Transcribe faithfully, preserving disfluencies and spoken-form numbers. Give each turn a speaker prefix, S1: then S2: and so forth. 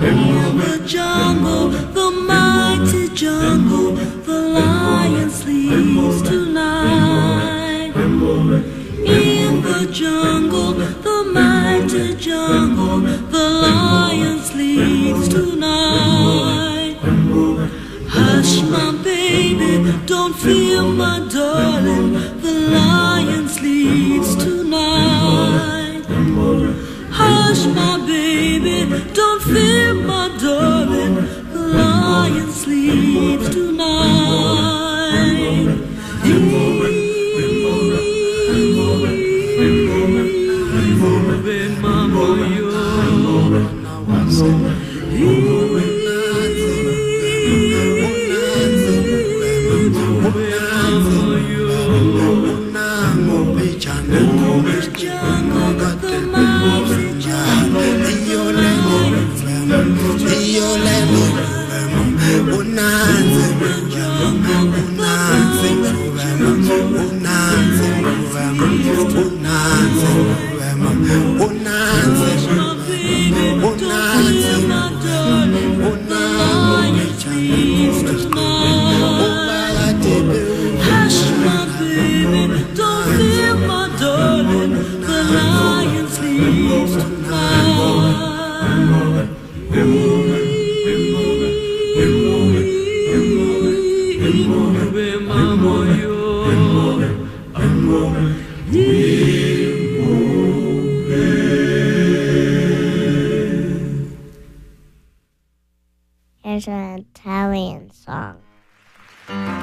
S1: In the jungle, the mighty jungle, the lion sleeps tonight. In the jungle, the mighty jungle, the lion sleeps tonight. Hush, my baby, don't fear, my darling, the lion sleeps tonight. Hush, my baby, don't fear, my darling, the lion sleeps tonight.
S2: Here's an Italian song.